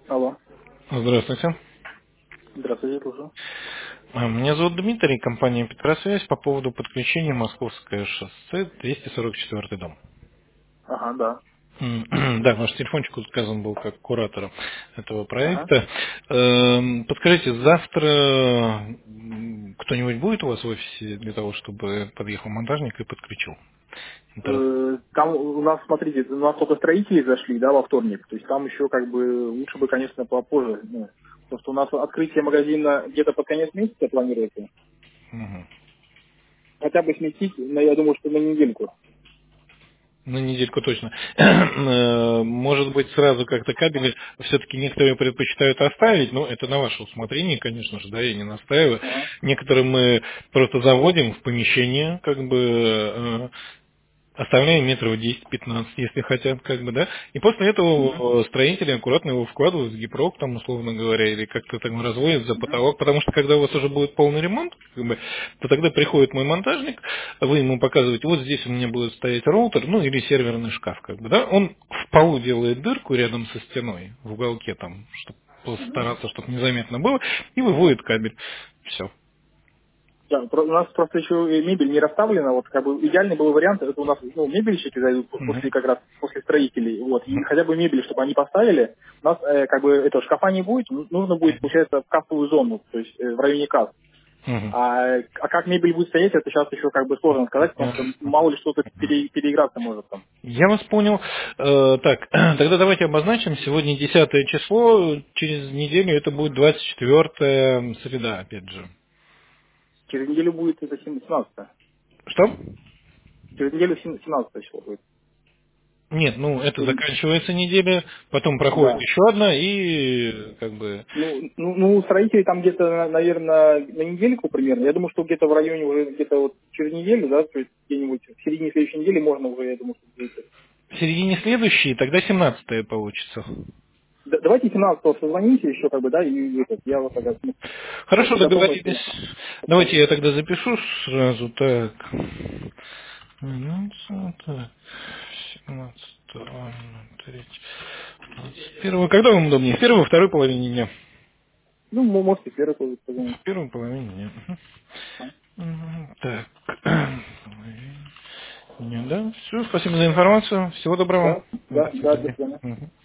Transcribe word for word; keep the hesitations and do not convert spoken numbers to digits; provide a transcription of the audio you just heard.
Алло. Здравствуйте. Здравствуйте, слушаю. А, Меня зовут Дмитрий, компания Петросвязь по поводу подключения Московское шоссе, двести сорок четвёртый дом. Ага, да. М, Да, ваш телефончик указан был как куратора этого Ага. проекта. Эм, Подскажите, завтра м, кто-нибудь будет у вас в офисе для того, чтобы подъехал монтажник и подключил интернет? Э, Там у нас, смотрите, у нас только строители зашли, да, во вторник. То есть там еще как бы лучше бы, конечно, попозже. Ну, потому что у нас открытие магазина где-то под конец месяца планируется. Мгм. Хотя бы сместить, но я думаю, что на недельку. На недельку точно. Э, Может быть, сразу как-то кабели все-таки некоторые предпочитают оставить, но это на ваше усмотрение, конечно же, да, я не настаиваю. Ага. Некоторые мы просто заводим в помещение, как бы э, оставляем метров десять-пятнадцать, если хотят, как бы, да, и после Мгм. этого строители аккуратно его вкладывают в гипрок, там, условно говоря, или как-то там разводят за Мгм. потолок, потому что когда у вас уже будет полный ремонт, как бы, то тогда приходит мой монтажник, вы ему показываете, вот здесь у меня будет стоять роутер, ну, или серверный шкаф, как бы, да, он в полу делает дырку рядом со стеной, в уголке там, чтобы Мгм. постараться, чтобы незаметно было, и выводит кабель. Все. Да, про- у нас просто еще и мебель не расставлена. Вот как бы идеальный был вариант, это у нас ну, мебельщики зайдут пос- после как раз после строителей. Вот, и хотя бы мебель, чтобы они поставили. У нас э, как бы это шкафа не будет, ну- нужно будет, получается, в кассовую зону, то есть э, в районе касс. А, а как мебель будет стоять, это сейчас еще как бы сложно сказать, потому что мало ли что-то пере- переиграться может там. Я вас понял. Э, Так, тогда давайте обозначим. Сегодня десятое число, через неделю это будет двадцать четвёртая среда, опять же. Через неделю будет это семнадцатое. Что? Через неделю семнадцатое число будет. Нет, ну это Через- заканчивается неделя, потом проходит Да. еще одна и как бы Ну, ну, ну, у строителей там где-то, наверное, на недельку примерно. Я думаю, что где-то в районе уже где-то вот через неделю, да, то есть где-нибудь в середине следующей недели можно уже, я думаю, что будет. в середине следующей, тогда семнадцатое получится. Да- давайте семнадцатого созвоните еще, как бы, да, и этот, я вот тогда ну, Хорошо, по готовности договорились. Давайте подскажу. я тогда запишу сразу так. семнадцатое, так, семнадцатое, первого. Когда вам удобнее? В первой, во второй половине дня? Ну, вы можете первый тоже позвонить. В первой половине дня. А, Мгм. Мгм. Так. Половине дня, да. Все, спасибо за информацию. Всего доброго. Да, До да, да, до свидания. свидания. Мгм.